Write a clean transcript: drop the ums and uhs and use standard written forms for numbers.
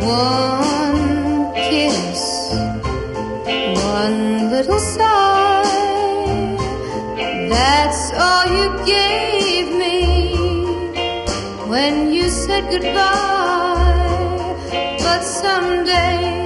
One kiss, one little sigh, that's all you gave me when you said goodbye. But someday